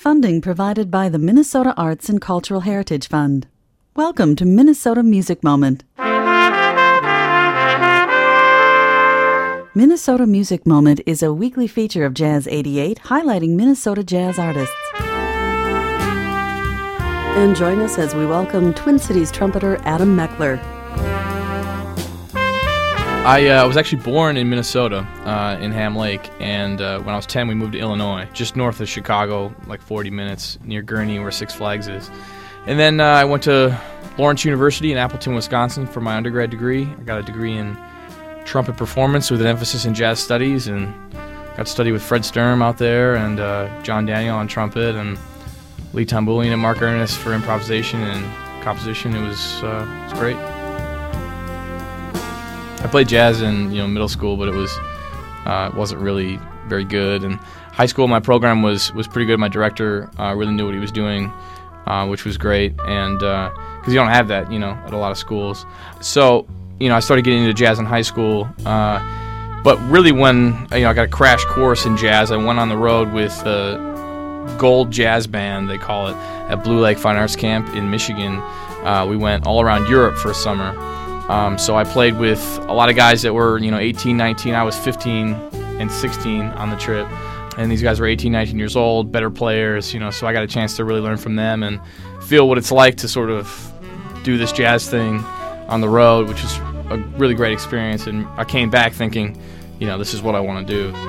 Funding provided by the Minnesota Arts and Cultural Heritage Fund. Welcome to Minnesota Music Moment. Minnesota Music Moment is a weekly feature of Jazz 88 highlighting Minnesota jazz artists. And join us as we welcome Twin Cities trumpeter Adam Meckler. I was actually born in Minnesota, in Ham Lake, and when I was 10 we moved to Illinois, just north of Chicago, like 40 minutes, near Gurnee where Six Flags is. And then I went to Lawrence University in Appleton, Wisconsin for my undergrad degree. I got a degree in trumpet performance with an emphasis in jazz studies, and got to study with Fred Sturm out there, and John Daniel on trumpet, and Lee Tamboulian and Mark Ernest for improvisation and composition. It was great. I played jazz in middle school, but it wasn't really very good. And high school, my program was pretty good. My director really knew what he was doing, which was great. And because you don't have that, at a lot of schools. So I started getting into jazz in high school. But really, when I got a crash course in jazz, I went on the road with the Gold Jazz Band, they call it, at Blue Lake Fine Arts Camp in Michigan. We went all around Europe for a summer. So I played with a lot of guys that were, 18, 19. I was 15 and 16 on the trip. And these guys were 18, 19 years old, better players, so I got a chance to really learn from them and feel what it's like to sort of do this jazz thing on the road, which is a really great experience. And I came back thinking, this is what I want to do.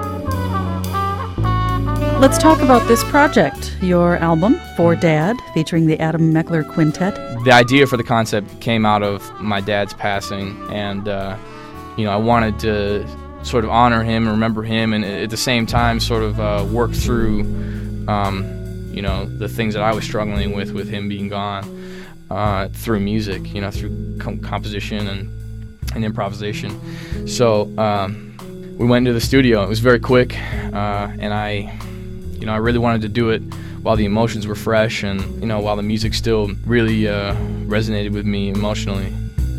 Let's talk about this project, your album, For Dad, featuring the Adam Meckler Quintet. The idea for the concept came out of my dad's passing, and I wanted to sort of honor him, remember him, and at the same time sort of work through the things that I was struggling with him being gone, through music, through composition and improvisation. So we went into the studio. It was very quick, and I really wanted to do it while the emotions were fresh and, while the music still really resonated with me emotionally.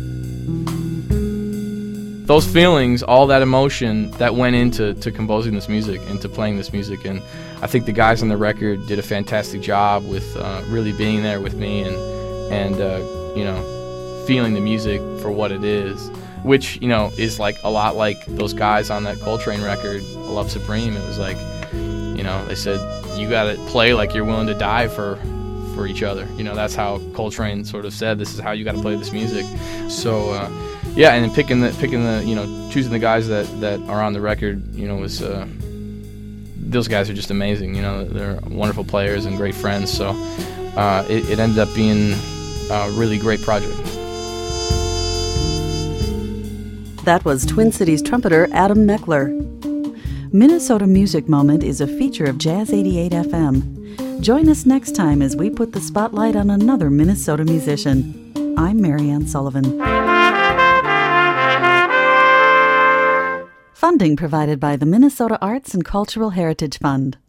Those feelings, all that emotion that went into composing this music, into playing this music, and I think the guys on the record did a fantastic job with really being there with me and feeling the music for what it is, which, is like a lot like those guys on that Coltrane record, Love Supreme. It was like, they said, you got to play like you're willing to die for each other. That's how Coltrane sort of said, this is how you got to play this music. So, and then picking the choosing the guys that are on the record, was those guys are just amazing. They're wonderful players and great friends. So it ended up being a really great project. That was Twin Cities trumpeter Adam Meckler. Minnesota Music Moment is a feature of Jazz 88 FM. Join us next time as we put the spotlight on another Minnesota musician. I'm Marianne Sullivan. Funding provided by the Minnesota Arts and Cultural Heritage Fund.